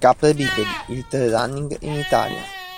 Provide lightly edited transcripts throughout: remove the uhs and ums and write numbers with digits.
Capre bipedi, il trail running in Italia.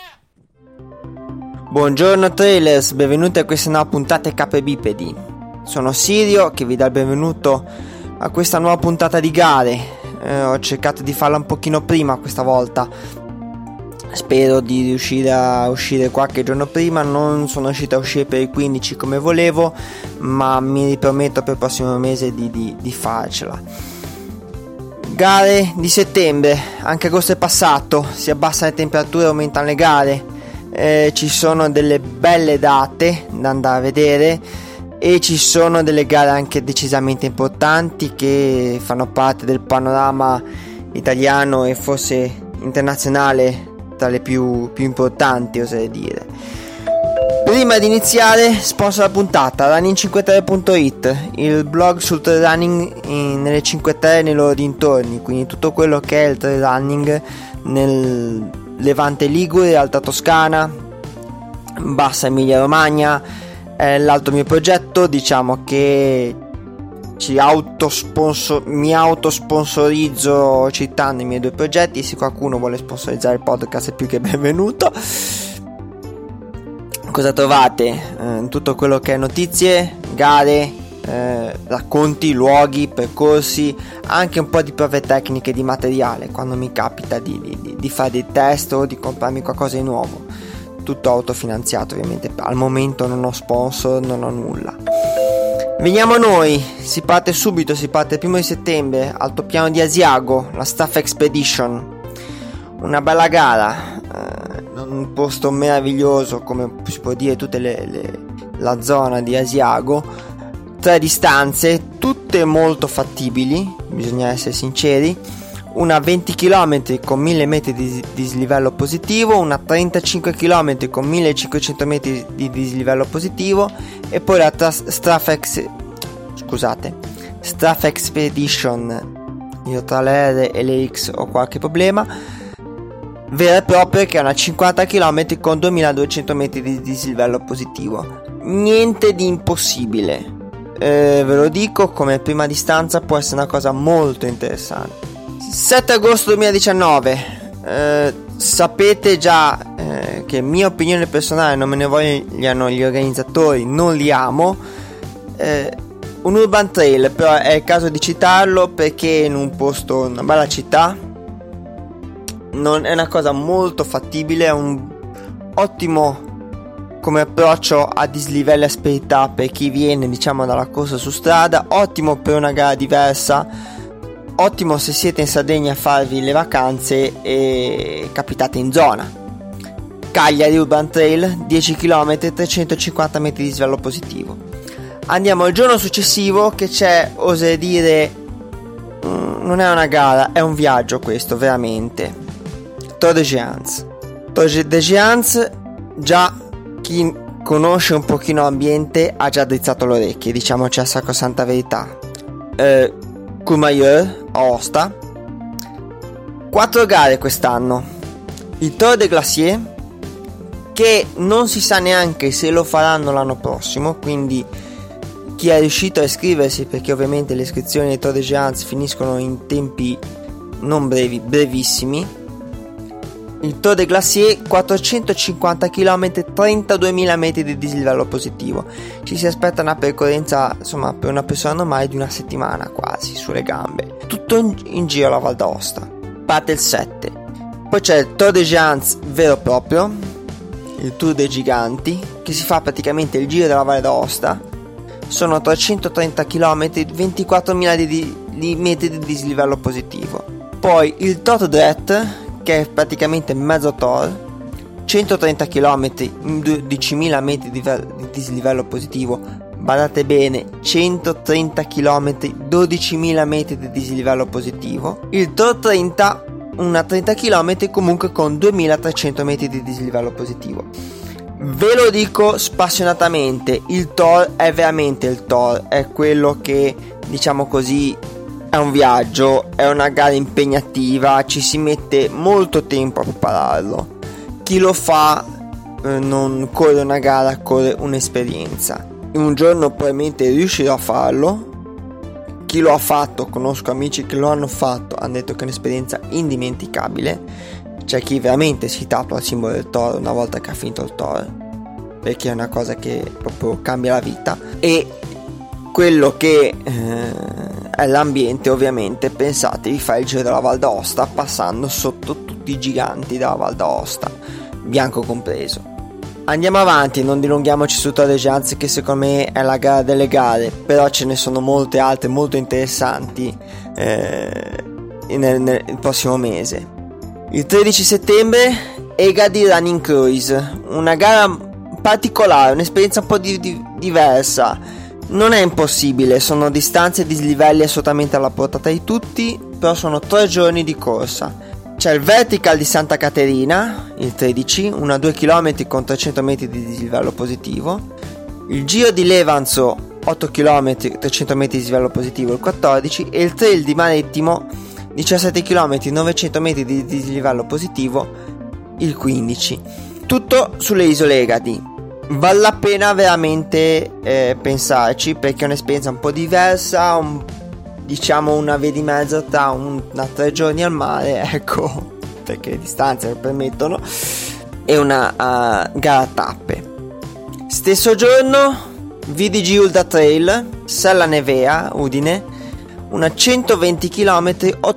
Buongiorno trailers, benvenuti a questa nuova puntata di Capre bipedi. Sono Sirio che vi dà il benvenuto a questa nuova puntata di gare. Ho cercato di farla un pochino prima questa volta. Spero di riuscire a uscire qualche giorno prima. Non sono riuscito a uscire per il 15 come volevo, ma mi riprometto per il prossimo mese di farcela. Gare di settembre, anche agosto è passato, si abbassano le temperature, aumentano le gare, ci sono delle belle date da andare a vedere e ci sono delle gare anche decisamente importanti che fanno parte del panorama italiano e forse internazionale, tra le più importanti, oserei dire. Prima di iniziare, sponsor la puntata running53.it, il blog sul trail running nelle 5 Terre e nei loro dintorni, quindi tutto quello che è il trail running nel Levante Ligure, Alta Toscana, Bassa Emilia Romagna. È l'altro mio progetto, diciamo che mi autosponsorizzo citando i miei due progetti. Se qualcuno vuole sponsorizzare il podcast è più che benvenuto. Cosa trovate? Tutto quello che è notizie, gare, racconti, luoghi, percorsi, anche un po' di prove tecniche di materiale quando mi capita di fare dei test o di comprarmi qualcosa di nuovo. Tutto autofinanziato, ovviamente. Al momento non ho sponsor, non ho nulla. Veniamo a noi, si parte subito, si parte il 1 settembre, altopiano di Asiago, la Staff Expedition. Una bella gara, un posto meraviglioso, come si può dire tutta la zona di Asiago. 3 distanze, tutte molto fattibili, bisogna essere sinceri. Una 20 km con 1000 metri di dislivello positivo, una 35 km con 1500 metri di dislivello positivo e poi la Staff Expedition, io tra le R e le X ho qualche problema, vera e propria, che è una 50 km con 2200 metri di dislivello positivo. Niente di impossibile, ve lo dico, come prima distanza può essere una cosa molto interessante. 7 agosto 2019, sapete già che mia opinione personale, non me ne vogliano gli organizzatori, non li amo, un urban trail, però è il caso di citarlo perché in un posto, una bella città, non è una cosa molto fattibile, è un ottimo come approccio a dislivello e asperità per chi viene, diciamo, dalla corsa su strada, ottimo per una gara diversa, ottimo se siete in Sardegna a farvi le vacanze e capitate in zona. Cagliari Urban Trail, 10 km, 350 metri di dislivello positivo. Andiamo al giorno successivo, che c'è, oserei dire, non è una gara, è un viaggio questo, veramente. Tor des Géants. Tor des Géants, già chi conosce un pochino l'ambiente ha già drizzato le orecchie, diciamoci la sacrosanta verità. Courmayeur, Aosta. 4 gare quest'anno. Il Tour des Glaciers, che non si sa neanche se lo faranno l'anno prossimo, quindi chi è riuscito a iscriversi, perché ovviamente le iscrizioni ai Tor des Géants finiscono in tempi non brevi, brevissimi. Il Tour des Glaciers, 450 km, 32.000 metri di dislivello positivo. Ci si aspetta una percorrenza, insomma, per una persona normale di una settimana quasi, sulle gambe. Tutto in giro alla Val d'Aosta. Parte il 7. Poi c'è il Tour des Géants vero e proprio, il Tour dei Giganti, che si fa praticamente il giro della Valle d'Aosta. Sono 330 km, 24.000 di metri di dislivello positivo. Poi il Tour Dret, che è praticamente mezzo Tor, 130 km, 12.000 metri di dislivello positivo. Badate bene, 130 km, 12.000 metri di dislivello positivo. Il Tor 30, una 30 km comunque con 2.300 metri di dislivello positivo. Ve lo dico spassionatamente, il Tor è veramente il Tor, è quello che, diciamo così, è un viaggio, è una gara impegnativa, ci si mette molto tempo a prepararlo. Chi lo fa non corre una gara, corre un'esperienza. In un giorno probabilmente riuscirò a farlo, chi lo ha fatto, conosco amici che lo hanno fatto, hanno detto che è un'esperienza indimenticabile. C'è chi veramente si tatua il simbolo del toro una volta che ha finito il toro, perché è una cosa che proprio cambia la vita. E quello che è l'ambiente, ovviamente, pensate di fare il giro della Val d'Aosta passando sotto tutti i giganti della Val d'Aosta, Bianco compreso. Andiamo avanti, non dilunghiamoci su Tor des Géants, che secondo me è la gara delle gare, però ce ne sono molte altre molto interessanti nel prossimo mese. Il 13 settembre Egadi Running Cruise, una gara particolare, un'esperienza un po' diversa. Non è impossibile, sono distanze e dislivelli assolutamente alla portata di tutti, però sono 3 giorni di corsa. C'è il Vertical di Santa Caterina, il 13, una 2 km con 300 metri di dislivello positivo. Il Giro di Levanzo, 8 km, 300 metri di dislivello positivo, il 14. E il Trail di Marittimo, 17 km, 900 metri di dislivello positivo, il 15. Tutto sulle isole Egadi. Vale la pena veramente pensarci, perché è un'esperienza un po' diversa, diciamo una via di mezzo tra una 3 giorni al mare, ecco, perché le distanze lo permettono, e una gara a tappe. Stesso giorno VDG Ultra Trail Sella Nevea Udine, una 120 km,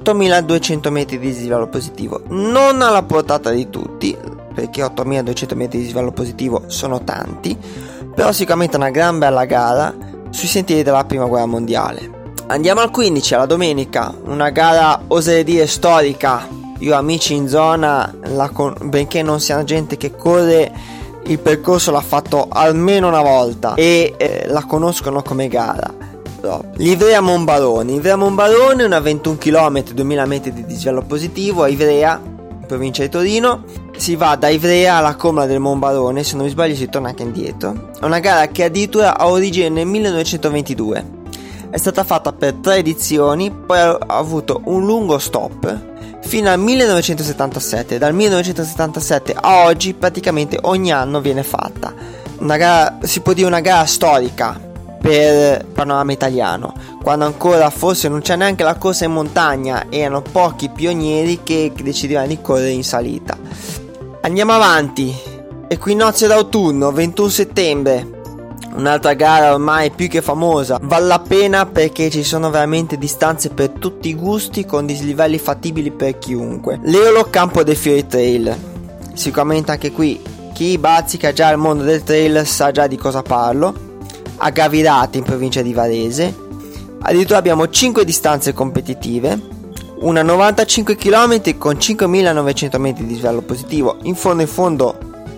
8200 metri di dislivello positivo, non alla portata di tutti, perché 8200 metri di dislivello positivo sono tanti, però sicuramente una gran bella gara sui sentieri della prima guerra mondiale. Andiamo al 15, alla domenica, una gara oserei dire storica. Io ho amici in zona, benché non sia gente che corre il percorso, l'ha fatto almeno una volta e la conoscono come gara. L'Ivrea Monbarone, una 21 km, 2000 metri di dislivello positivo a Ivrea, in provincia di Torino. Si va da Ivrea alla Comola del Monbarone, se non mi sbaglio si torna anche indietro. È una gara che addirittura ha origine nel 1922. È stata fatta per 3 edizioni, poi ha avuto un lungo stop fino al 1977. Dal 1977 a oggi praticamente ogni anno viene fatta. Una gara, si può dire una gara storica per il panorama italiano, quando ancora forse non c'è neanche la corsa in montagna, erano pochi pionieri che decidevano di correre in salita. Andiamo avanti. Equinozio d'autunno, 21 settembre. Un'altra gara ormai più che famosa, vale la pena perché ci sono veramente distanze per tutti i gusti con dislivelli fattibili per chiunque. L'Eolo Campo dei Fiori Trail, sicuramente anche qui chi bazzica già il mondo del trail sa già di cosa parlo. A Gavirate in provincia di Varese addirittura abbiamo 5 distanze competitive, una 95 km con 5900 metri di dislivello positivo, in fondo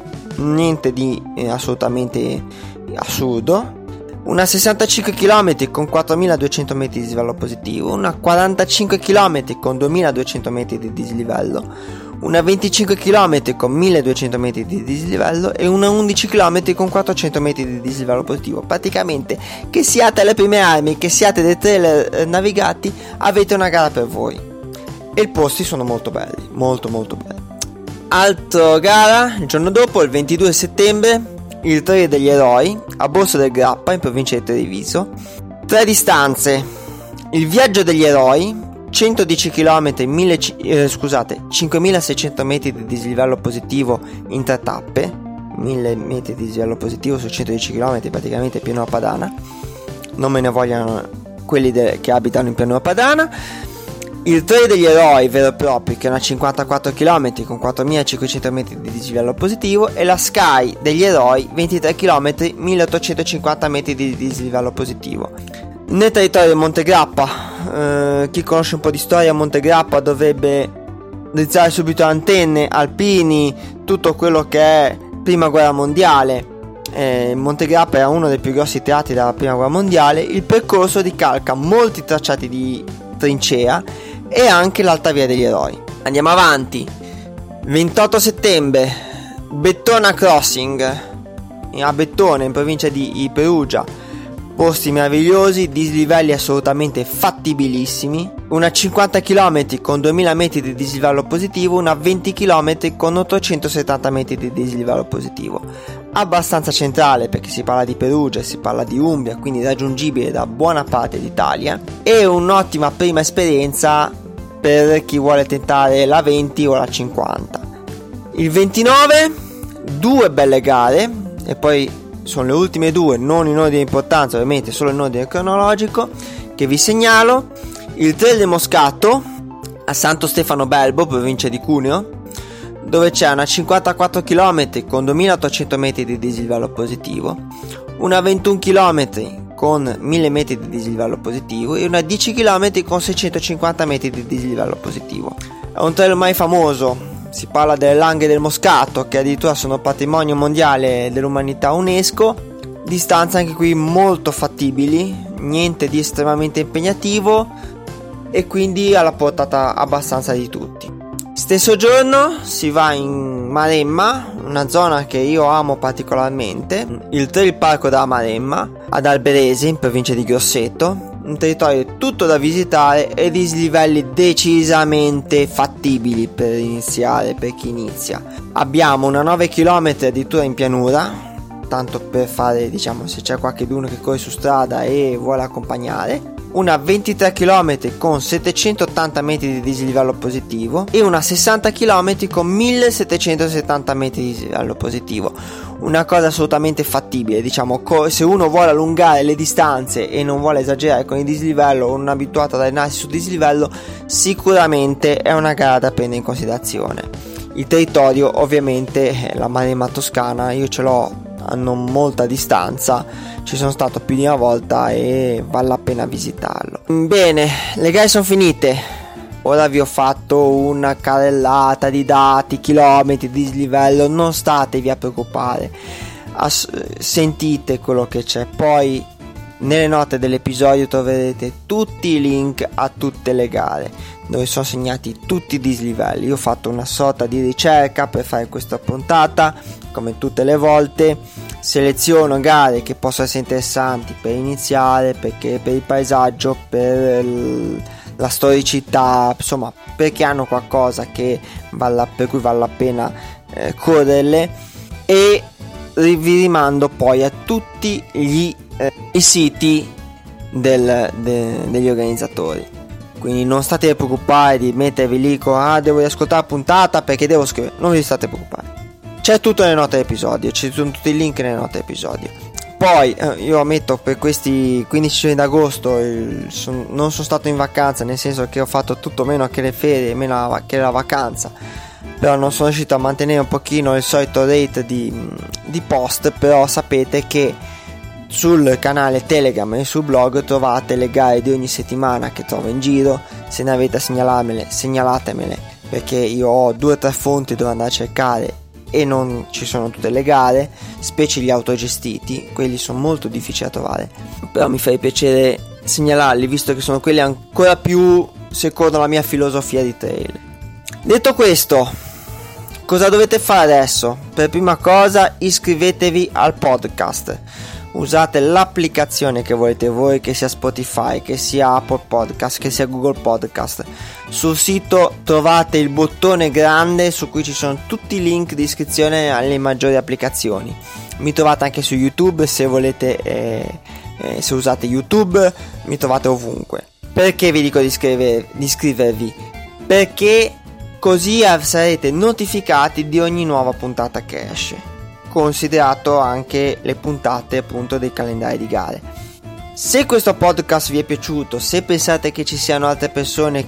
niente di assolutamente assurdo, una 65 km con 4200 metri di dislivello positivo, una 45 km con 2200 metri di dislivello, una 25 km con 1200 metri di dislivello e una 11 km con 400 metri di dislivello positivo. Praticamente, che siate alle prime armi, che siate dei trailer navigati, avete una gara per voi e i posti sono molto belli, molto belli. Altra gara il giorno dopo, il 22 settembre, il Trail degli Eroi a Borso del Grappa in provincia di Treviso. 3 distanze: il Viaggio degli Eroi, 110 km, 5600 metri di dislivello positivo in 3 tappe, 1000 metri di dislivello positivo su 110 km, praticamente pianura padana. Non me ne vogliano quelli che abitano in pianura padana. Il Trail degli Eroi vero e proprio, che è una 54 km con 4500 metri di dislivello positivo, e la Sky degli Eroi, 23 km, 1850 metri di dislivello positivo. Nel territorio di Montegrappa, chi conosce un po' di storia, Montegrappa dovrebbe drizzare subito antenne, alpini, tutto quello che è prima guerra mondiale. Montegrappa era uno dei più grossi teatri della prima guerra mondiale. Il percorso ricalca molti tracciati di trincea e anche l'Alta Via degli Eroi. Andiamo avanti. 28 settembre, Bettona Crossing a Bettone in provincia di Perugia. Posti meravigliosi, dislivelli assolutamente fattibilissimi, una 50 km con 2000 metri di dislivello positivo, una 20 km con 870 metri di dislivello positivo. abbastanza centrale, perché si parla di Perugia, si parla di Umbria, quindi raggiungibile da buona parte d'Italia, e un'ottima prima esperienza per chi vuole tentare la 20 o la 50. Il 29, 2 belle gare, e poi sono le ultime 2, non in ordine di importanza, ovviamente solo in ordine cronologico, che vi segnalo. Il Trail del Moscato a Santo Stefano Belbo, provincia di Cuneo, dove c'è una 54 km con 2800 metri di dislivello positivo, una 21 km con 1000 metri di dislivello positivo e una 10 km con 650 metri di dislivello positivo. È un trail ormai famoso, si parla delle Langhe del Moscato, che addirittura sono patrimonio mondiale dell'umanità UNESCO. Distanze anche qui molto fattibili, niente di estremamente impegnativo e quindi alla portata abbastanza di tutti. Stesso giorno si va in Maremma, una zona che io amo particolarmente, il Trail Parco della Maremma ad Alberese, in provincia di Grosseto, un territorio tutto da visitare e dislivelli decisamente fattibili per iniziare, per chi inizia. Abbiamo una 9 km addirittura in pianura, tanto per fare, diciamo, se c'è qualcuno che corre su strada e vuole accompagnare, una 23 km con 780 metri di dislivello positivo e una 60 km con 1770 metri di dislivello positivo. Una cosa assolutamente fattibile, diciamo, se uno vuole allungare le distanze e non vuole esagerare con il dislivello o non è abituato ad allenarsi su dislivello, sicuramente è una gara da prendere in considerazione. Il territorio, ovviamente, la Maremma toscana, io ce l'ho a non molta distanza, ci sono stato più di una volta e vale la pena visitarlo. Bene, le gare sono finite, ora vi ho fatto una carrellata di dati, chilometri, dislivello, non statevi a preoccupare, sentite quello che c'è, poi nelle note dell'episodio troverete tutti i link a tutte le gare dove sono segnati tutti i dislivelli. Io ho fatto una sorta di ricerca per fare questa puntata, come tutte le volte seleziono gare che possono essere interessanti per iniziare, perché per il paesaggio, per la storicità, insomma perché hanno qualcosa che per cui vale la pena correrle, e vi rimando poi a tutti i siti degli organizzatori. Quindi non state preoccupati di mettervi lì con devo riascoltare la puntata perché devo scrivere, non vi state preoccupati, c'è tutto nelle note dell'episodio, ci sono tutti i link nelle note dell'episodio. Poi io ammetto, per questi 15 giorni d'agosto non sono stato in vacanza, nel senso che ho fatto tutto meno che le ferie, meno che la vacanza, però non sono riuscito a mantenere un pochino il solito rate di post. Però sapete che sul canale Telegram e sul blog trovate le gare di ogni settimana che trovo in giro. Se ne avete a segnalatemele, perché io ho 2 o 3 fonti dove andare a cercare e non ci sono tutte le gare, specie gli autogestiti, quelli sono molto difficili da trovare, però mi fa piacere segnalarli, visto che sono quelli ancora più secondo la mia filosofia di trail. Detto questo, cosa dovete fare adesso? Per prima cosa iscrivetevi al podcast, usate l'applicazione che volete voi, che sia Spotify, che sia Apple Podcast, che sia Google Podcast. Sul sito trovate il bottone grande su cui ci sono tutti i link di iscrizione alle maggiori applicazioni. Mi trovate anche su YouTube, se volete, se usate YouTube mi trovate ovunque. Perché vi dico di iscrivervi? Perché così sarete notificati di ogni nuova puntata che esce, considerato anche le puntate appunto dei calendari di gare. Se questo podcast vi è piaciuto, se pensate che ci siano altre persone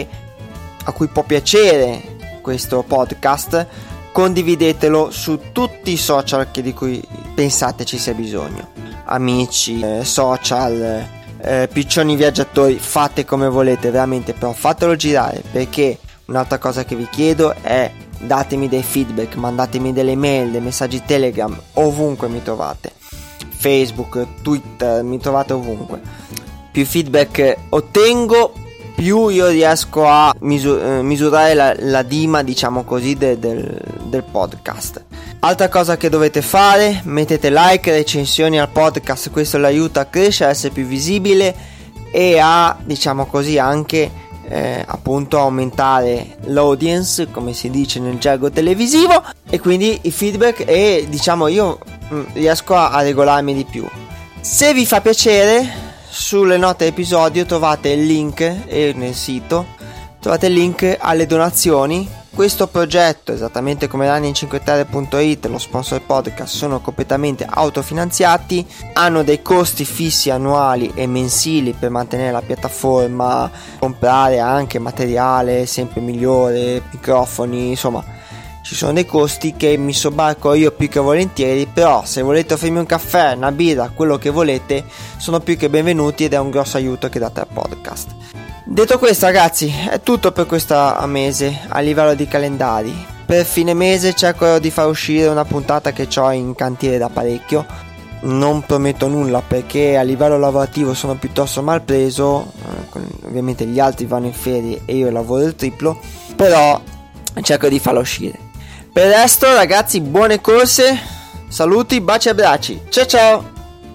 a cui può piacere questo podcast, condividetelo su tutti i social di cui pensate ci sia bisogno, amici, social, piccioni viaggiatori, fate come volete veramente, però fatelo girare, perché un'altra cosa che vi chiedo è: datemi dei feedback, mandatemi delle mail, dei messaggi Telegram, ovunque mi trovate, Facebook, Twitter, mi trovate ovunque. Più feedback ottengo, più io riesco a misurare la dima, diciamo così, del podcast. Altra cosa che dovete fare: mettete like, recensioni al podcast, questo l'aiuta a crescere, a essere più visibile e a, diciamo così, anche appunto aumentare l'audience, come si dice nel gergo televisivo, e quindi i feedback, e diciamo io riesco a regolarmi di più. Se vi fa piacere, sulle note episodio trovate il link, e nel sito trovate il link alle donazioni. Questo progetto, esattamente come running5terre.it, lo sponsor del podcast, sono completamente autofinanziati, hanno dei costi fissi annuali e mensili per mantenere la piattaforma, comprare anche materiale sempre migliore, microfoni, insomma ci sono dei costi che mi sobbarco io più che volentieri, però se volete offrirmi un caffè, una birra, quello che volete, sono più che benvenuti ed è un grosso aiuto che date al podcast. Detto questo, ragazzi, è tutto per questo mese a livello di calendari. Per fine mese cercherò di far uscire una puntata che ho in cantiere da parecchio. Non prometto nulla perché a livello lavorativo sono piuttosto mal preso, ovviamente gli altri vanno in ferie e io lavoro il triplo, però cerco di farla uscire. Per il resto, ragazzi, buone corse, saluti, baci e abbracci, ciao ciao!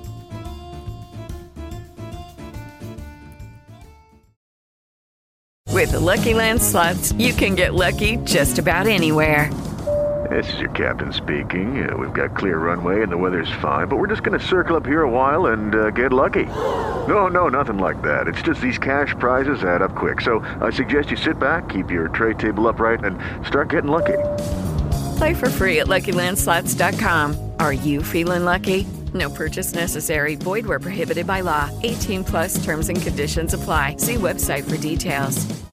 With the Lucky Land Slots, you can get lucky just about anywhere. This is your captain speaking. We've got clear runway and the weather's fine, but we're just going to circle up here a while and get lucky. No, nothing like that. It's just these cash prizes add up quick. So I suggest you sit back, keep your tray table upright, and start getting lucky. Play for free at LuckyLandSlots.com. Are you feeling lucky? No purchase necessary. Void where prohibited by law. 18+ terms and conditions apply. See website for details.